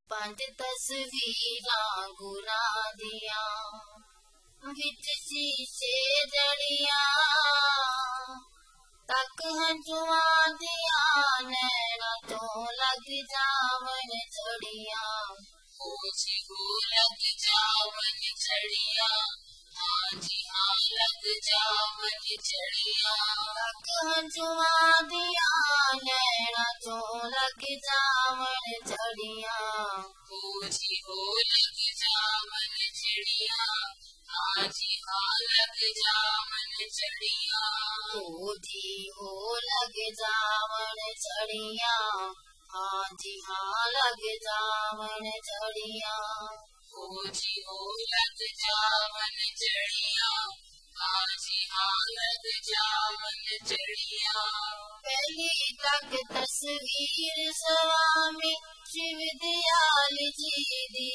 पंज तस्वीरां गुरा दिया विच शीशे जड़िया तक हंजुआ दिया नैना तो लग जावन चढ़िया लग जावन चढ़िया हाँ जी हाँ लग जावन चढ़िया तक हंजुआ दिया नैना तो लग जावन चढ़िया लग जावन चढ़िया हाँ जी हाँ लग जावन चढ़िया हो लग जावन चढ़िया हाँ जी हाँ लग जावन चढ़िया हो लग जावन चढ़िया हाँ जी हाँ लग जावन चढ़िया पहली तक तस्वीर स्वामी शिव दयाल जी दी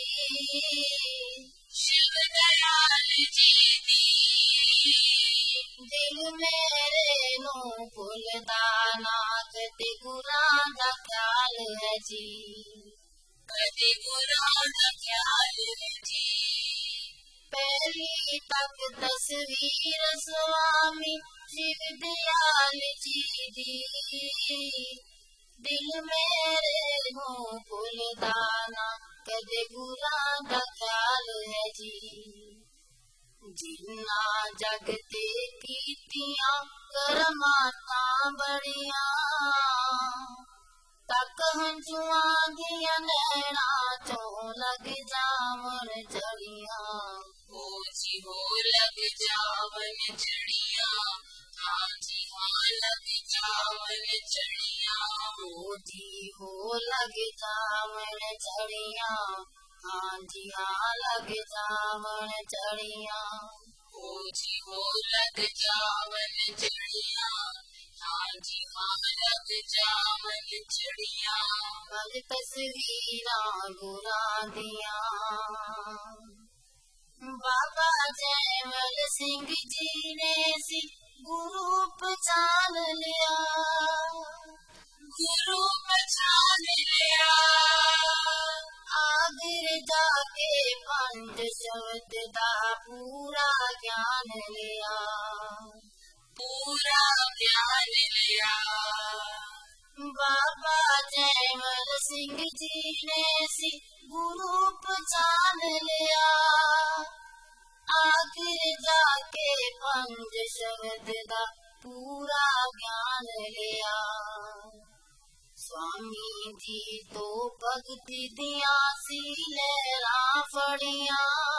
शिव दयाल जी दी दिल मेरे नो भुलदा ना कदे गुरां दा ख्याल है जी कदे गुरां दा ख्याल है जी पहली तक तस्वीर स्वामी शिव दयाल जी दी दिल मेरे नो भुलदा ना कदे गुरां दा ख्याल है जी जिन्ना जगते कीतियां करमातां बड़िया तक हंजुआ दिया नैना चों लग जावन चढ़िया हो लग जावन चढ़िया हाँ जी हाँ लग जावन चढ़िया हो लग जावन चढ़िया हाँ जी हाँ लग जावन चढ़िया हो लग जावन चढ़िया हाँ जी हाँ लग जावन चढ़िया पंज तस्वीरां गुरा दिया बाबा जैमल सिंह जी ने सी गुरु पहचान लिया गुरु पहचान लिया आखिर जाके पंज शब्द दा पूरा ज्ञान लिया पूरा ज्ञान लिया बाबा जैमल सिंह जी ने सी गुरु पहचान लिया आखिर जाके पंज शब्द दा पूरा ज्ञान लिया स्वामी जी तो भगती दिया सी लहरां फड़िया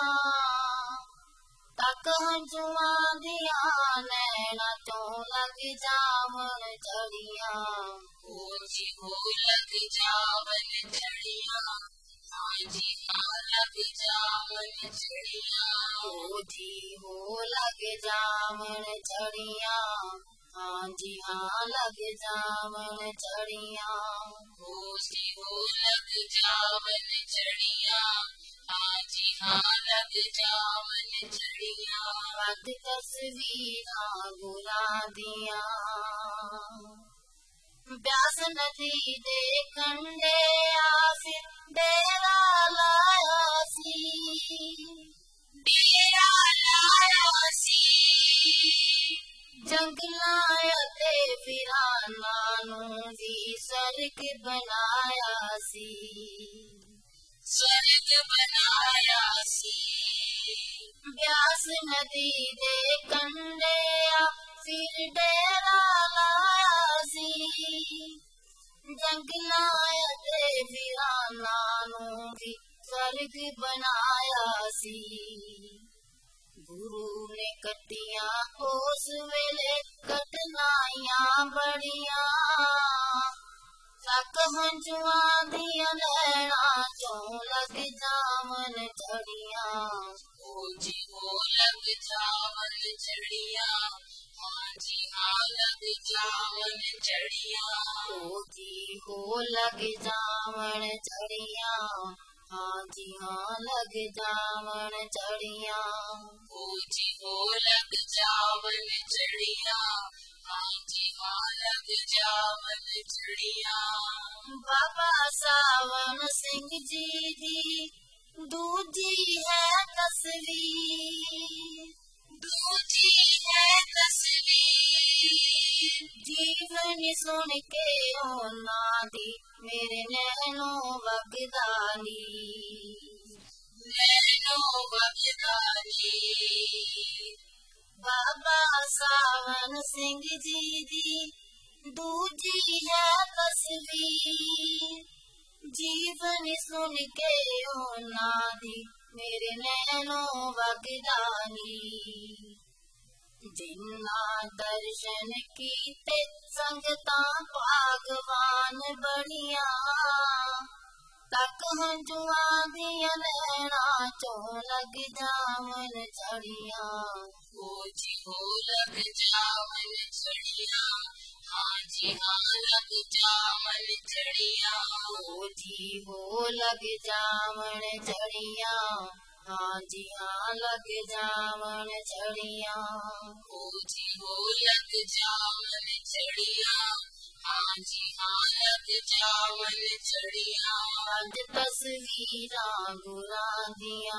तक हंजुआ दिया नैना तो लग जावन चढ़िया हो लग जावन चढ़िया हाँ जी हाँ लग जावन चढ़िया हो लग जावन चढ़िया हाँ जी हाँ लग जावन चढ़िया हो लग जावन चढ़िया हाँ जी हाँ लग जावन चढ़िया पंज तस्वीरां गुरा दिया ब्यास नदी दे कंडे आसी डेरा लाया सी डेरा लाया सी जंगलां ते फिरानां नूं भी स्वर्ग बनाया सी स्वर्ग बनाया सी ब्यास नदी दे कंडे फिर डेरा लाया सी जंगलां ते फिरानां नूं भी स्वर्ग बनाया सी गुरु ने कटिया उस वेले कठनाइयां बड़िया तक हंजुआ दिया नैना चों लग जावन चढ़िया हो लग जावन चढ़िया हाँ जी हाँ लग जावन चढ़िया हो लग जावन चढ़िया हाँ जी हाँ लग जावन चढ़िया हो लग जावन चढ़िया हाँ जी हाँ लग जावन चढ़िया। बाबा सावन सिंह जी दी दूजी है तस्वीर, दूजी है तस्वीर। जीवन सुन के होना दी मेरे नैनो बगदानी, नैनो बगदानी। बाबा सावन सिंह जी दी दूजी है तस्वीर, जीवन सुन के होना दी मेरे नैनो बगदानी। जिन्ना दर्शन कीते संगता भागवान बढ़िया, तक हंजुआ दिया नैना चो लग जावन चढ़िया। ओ जी हो लग जावन चढ़िया, हाँ जी हाँ लग जावन चढ़िया। ओ जी हो लग जावन चढ़िया, हाँ जी हाँ लग जावन चढ़िया। ओ जी हो लग जावन चढ़िया, हाँ जी हाँ लग जावन चढ़िया। आज तस्वीरा गुरा दिया,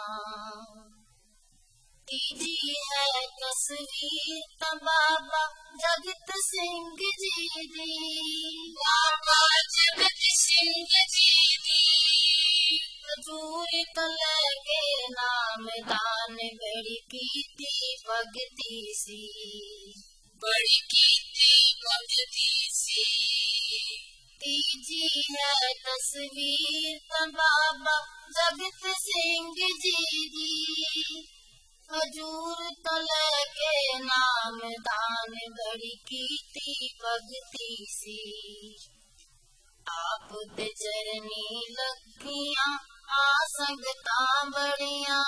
तीजी है तस्वीर बाबा जगत सिंह जी दी, बाबा जगत सिंह जी दी। हजूर तले के नाम दान बड़ी कीती भगती सी, बड़ी कीती भगती सी। तीजी है तस्वीर बाबा जगत सिंह जी दी, हजूर तले के नाम दान बड़ी कीती भगती सी। आप ते चरनी लगिया आसंगता बड़िया,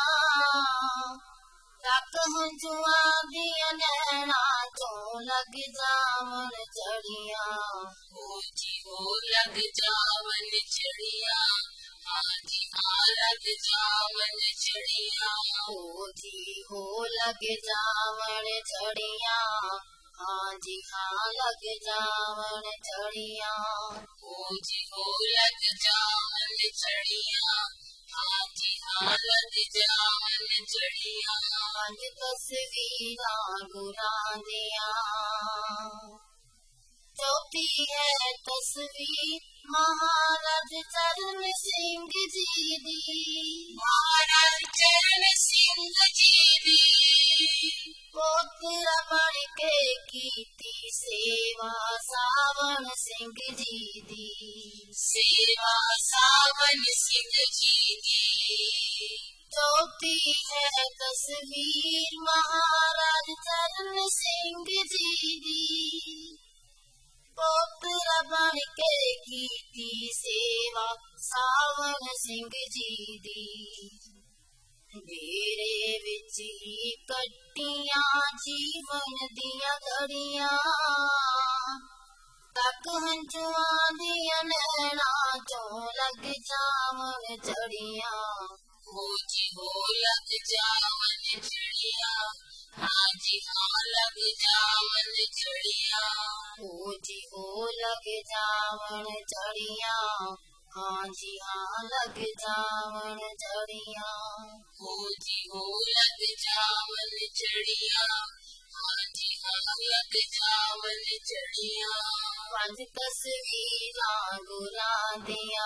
तक हंजुआ दिया नैना चो लग जावन चढ़िया। ओ जी हो लग जावन चढ़िया, हाँ जी हाँ लग जावन चढ़िया। ओ जी हो लग जावन चढ़िया, हाँ जी हाँ लग जावन चढ़िया। ओ जी हो लग जावन चढ़िया, हाँ जी हाँ लग जावन चढ़िया। पंज तस्वीरा गुरा दिया, चौथी है तस्वीर महाराज चरण सिंह जी दी, महाराज चरण सिंह जी दी। पोतरा बन के कीती सेवा सावन सिंह जी दी, सेवा सावन सिंह जी दी। चौथी है तस्वीर महाराज चरण सिंह जी दी, पोतरा बन के कीती सेवा सावन सिंह जी दी। मेरे विच ही कट्टिया जीवन दिया घड़िया, तक हंजुआ दिया नैना चो लग जावन चढ़िया। ओ जी हो लग जावन चढ़िया, हाँ जी हाँ लग जावन चढ़िया। ओ जी हो लग जावन चढ़िया, हाँ जी हाँ लग जावन चढ़िया। ओ जी हो लग जावन चढ़िया, हाँ जी हाँ लग जावन चढ़िया। पंज तस्वीरा गुरा दिया,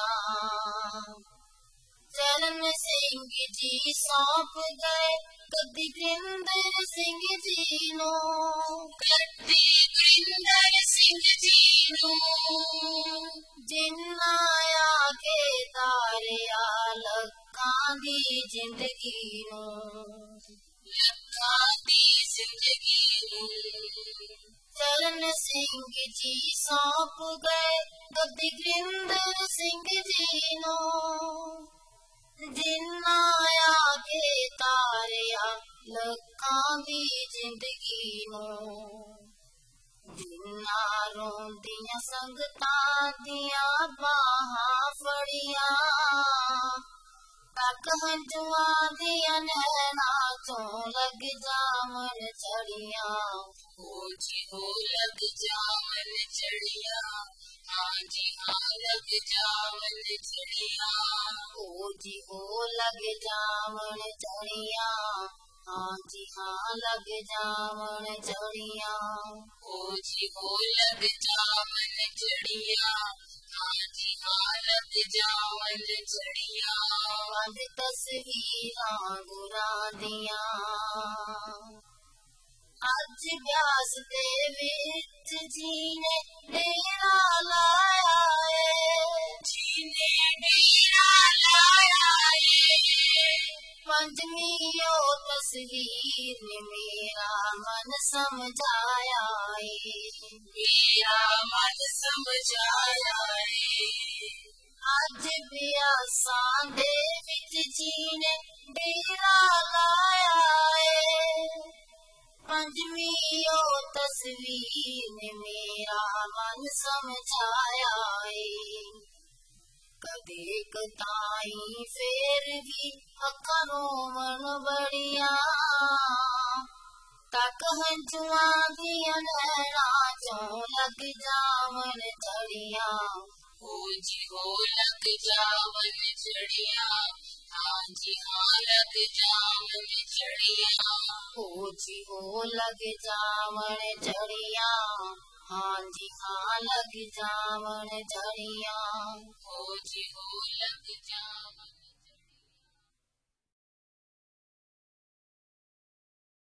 चरण सिंह जी सौंप गए कदी वृंदर सिंह जी नो, कदी वृंदर सिंह जी नो। जिन्नाया के तारिया लक्कां दी जिंदगी नो, लक्कां दी जिंदगी नो। चरण सिंह जी सौंप गए कदी वृंदर सिंह जी नो, जिन्नाया के तारिया लक्कां दी जिंदगी नो। जिन्ना रोंदियां संगतां दियां बाहां फड़िया, हंजुआ दिया नैना चों लग जामन चढ़िया हो जी हो लग जामन चढ़िया हाँ जी हाँ लग जामन चढ़िया हो जी हो लग जामन चढ़िया हाँ जी हाँ लग जामन चढ़िया हो जी हो लग जामन चढ़िया हाँ जी हाँ लग जामन चढ़िया बंद तस्वीरां गुरा दिया अज ब्यास दे विच जीने डेरा लाया जीने डेरा लाया पंजमी ओ तस्वीर ने मेरा मन समझाया मेरा मन समझाया अज ब्यासां दे विच जीने डेरा लाया पंजमी ओ तस्वीर ने मेरा मन समझाया कदे कताई फेर भी अखरों मन बढ़िया तक हंजुआ दिया नैना चों लग जामन चढ़िया हो जी हो लग जामन चढ़िया हाँ जी हाँ लग जामन चढ़िया हो जी हो लग जामन चढ़िया हाँ जी हाँ लग जामन चढ़िया हो जी हो लग जामन